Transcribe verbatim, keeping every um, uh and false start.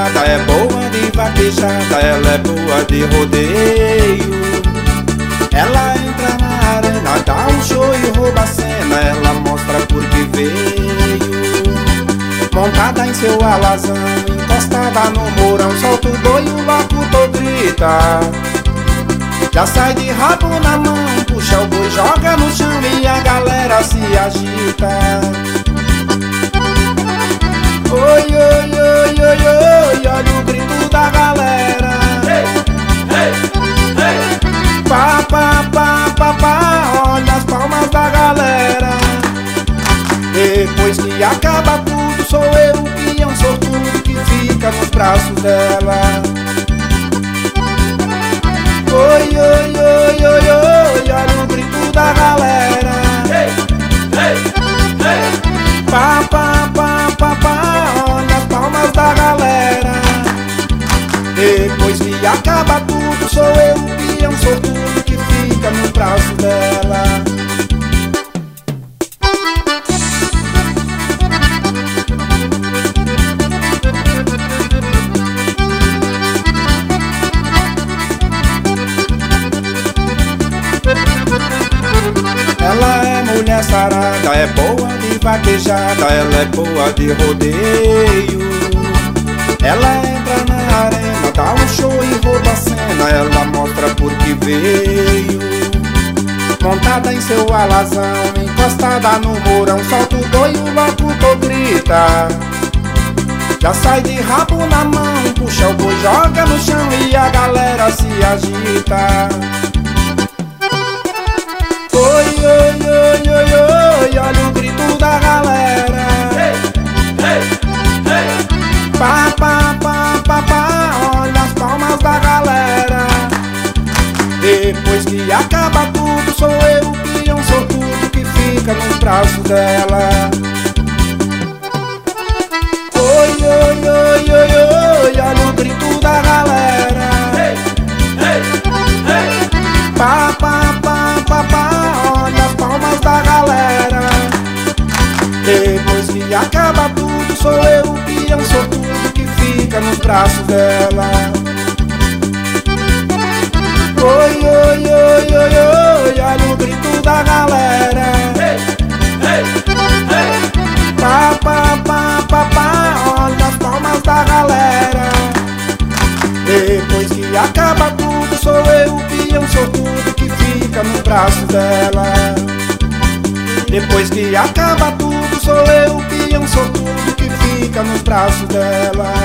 sarada, é boa de vaquejada, ela é boa de rodeio. Ela entra na arena, dá um show e rouba a cena, ela mostra por que veio. Montada em seu alazão, encostada no mourão, solta o boi e o locutor grita. Já sai de rabo na mão, puxa o boi, joga no chão e a galera se agita. Oi, oi, oi, oi, oi, olha o grito da galera. Hey, hey, hey. Pá, pá, pá, pá, pá, olha as palmas da galera. Depois que acaba tudo, sou eu o peão sortudo que fica nos braços dela. Oi, oi, oi, oi, oi, olha o grito da galera. Hey, hey, hey. Pá, pá, pá, pá, pá, olha as palmas da galera. Depois que acaba tudo, sou eu o peão sortudo que fica no braço dela. Ela é mulher sarada, é boa de vaquejada, ela é boa de rodeio. Ela entra na arena, dá um show e rouba a cena, ela mostra por que veio. Montada em seu alazão, encostada no mourão, solta o boi e o locutor grita. Já sai de rabo na mão, puxa o boi, joga no chão e a galera se agita. Oi, oi, oi, oi, oi, olha o grito da galera. Hey, hey, hey. Pá, pá, pá, pá, pá, olha as palmas da galera. Depois que acaba tudo, sou eu o peão sortudo que fica nos braços dela. Oi, oi, oi, oi, oi, olha o grito da galera. Hey, hey, hey. Pá, pá, pá, pá, pá, olha as palmas da galera. Depois que acaba tudo, sou eu o peão sortudo que fica nos braços dela. Oi, oi, oi, oi, oi, olha o grito da galera. Hey, hey, hey. Pá, pá, pá, pá, pá, olha as palmas da galera. Depois que acaba tudo, sou eu o peão sortudo que fica no braço dela. Depois que acaba tudo, sou eu o peão sortudo que fica nos braços dela.